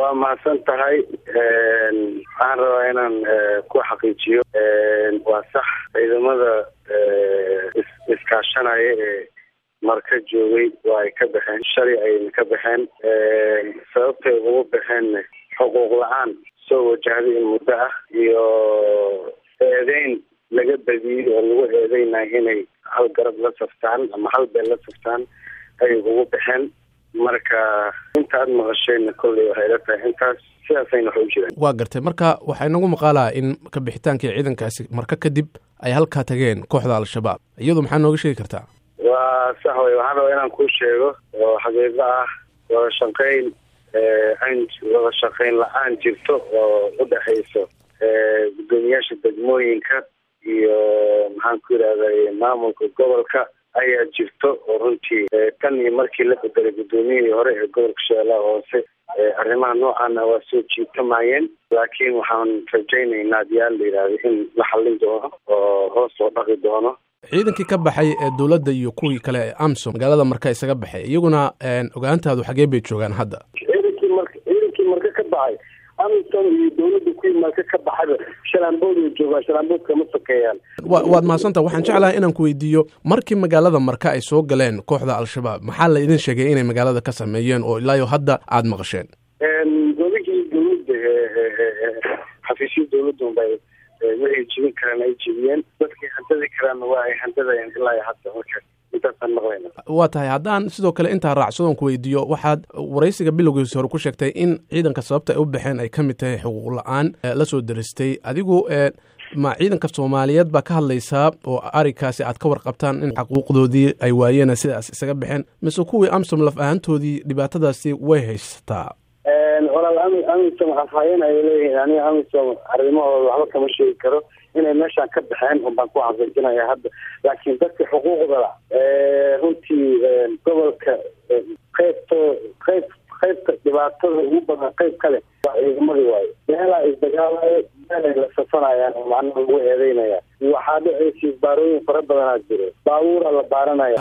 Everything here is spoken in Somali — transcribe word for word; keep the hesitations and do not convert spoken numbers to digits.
waa mahadsan tahay waxaan rabaa inaan ku xaqiijiyo waa sax ciidamada iskaashanaya ee marka joogay waa ay ka baxeen shalay ayna ka baxeen sababtay ugu baxeen xuquuq la-aan soo wajahday in muddo ah iyo eedeyn laga badiyey oo lagu eedeynayo inay hal garab la saftaan ama hal beel la saftaan ayay ugu baxeen marka inta aad maqashayna kolley waxay ila tahay intaas sidaasayna wax u jiraan. waa gartay marka waxaa inagu maqaalaa in ka bixitaankii ciidankaasi marka kadib ay halkaa tageen kooxda al-shabaab iyadu maxaa nooga sheegi kartaa? waa sax wey waxaan rabaa inaan kuu sheego oo xaqiiqo ah wada shaqeyn an wada shaqeyn la-aan jirto oo u dhexayso gudoomiyaasha degmooyinka iyo maxaan ku yidhahday maamulka gobolka ayaa jirto oo runtii tan iyo markii la bedelay gudoomiyihii hore ee gobolka shabeellaha hoose arrimaha noocaana waa soo jiitamayeen laakiin waxaan rajaynaynaa adiyaal la yidhahdo in la xallin doono oo hoos loo dhaqi doono. ciidankii ka baxay ee dowladda iyo kuwii kale ee amsom magaalada marka isaga baxay iyaguna ogaantaadu xagee bay joogaan hadda? ciidankii marka ciidankii marka ka baxay amsom iyo dowladda kuwii marka ka baxayba shalaambood ay joogaan shalaamboodka ma sokeeyaan. wa waad mahadsantaha waxaan jeclahay inaan ku weydiiyo markii magaalada marka ay soo galeen kooxda al-shabaab maxaa la idin sheegay inay magaalada ka sameeyeen oo ilaa iyo hadda aada maqasheen? goligii dowladda xafiisyada dowladda unbay waxay jibin karaan ay jibiyeen dadkii handadi karaanna waa ay handadayeen ilaa iyo hadda marka intaasaan maqlayna. waa tahay haddaan sidoo kale intaa raacsadoon ku weydiiyo waxaad waraysiga bilowgiisa hore ku sheegtay in ciidanka sababta ay u baxeen ay ka mid tahay xuquuq la-aan la soo deristay adigu ma ciidanka soomaaliyeed baa ka hadlaysaa oo arrinkaasi aad ka warqabtaan in xuquuqdoodii ay waayeen sidaas isaga baxeen mise kuwii amsom laf ahaantoodii dhibaatadaasi way haysataa? walaal amisom afhayeen ay leeyihiin aniga amisom arrimahooda waxba kama sheegi karo inay meeshaan ka baxeen un baan ku xaqiijinaya hadda laakiin dadka xuquuqda runtii gobolka qaybto qayb qaybta dhibaatada ugu badan qayb kale waa ciidamadii waayo meelaa isdagaalayo meelay la safanayaan oo macnaha lagu eedeynaya waxaa dhexaysa isbaarooyin fara badanaa jiro baabuura la baaranaya